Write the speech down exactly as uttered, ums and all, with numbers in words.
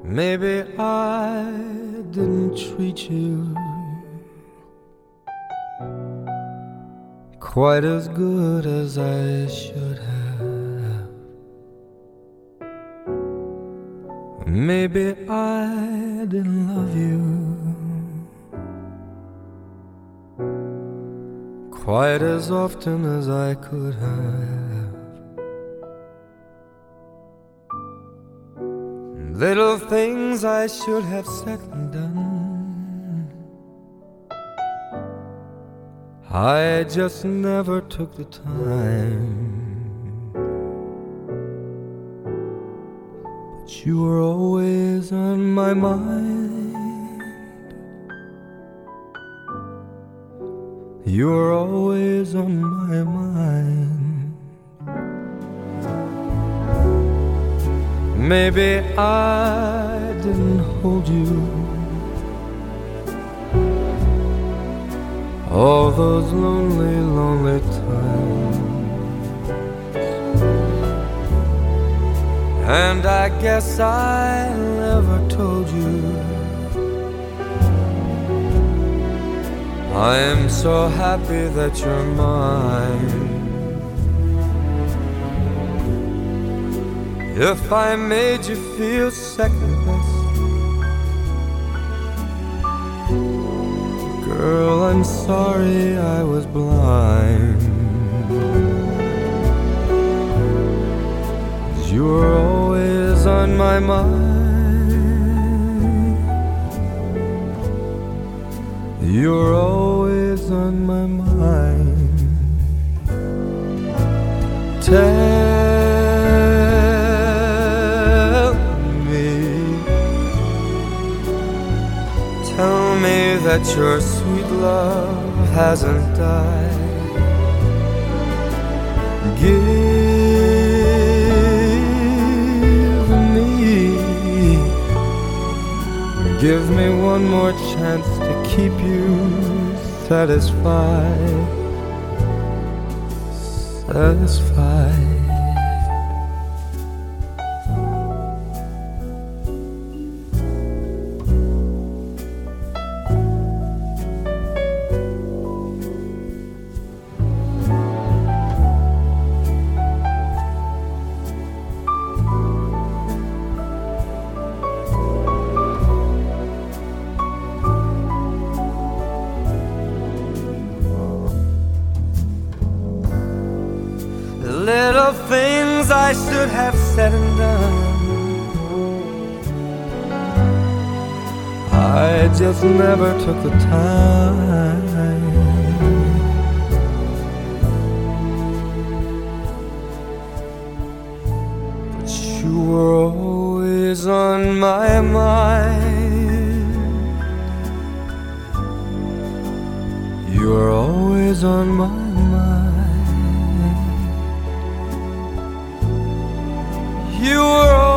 Maybe I didn't treat you quite as good as I should have. Maybe I didn't love you quite as often as I could have. Little things I should have said and done, I just never took the time. But you were always on my mind. You were always on my mind. Maybe I didn't hold you all those lonely, lonely times, and I guess I never told you I am so happy that you're mine. If I made you feel second best, girl, I'm sorry I was blind. 'Cause you were always on my mind. You were always on my mind. Tell Tell me that your sweet love hasn't died. Give me, give me one more chance to keep you satisfied, satisfied. Little things I should have said and done, I just never took the time. But you were always on my mind. You were always on my mind. You were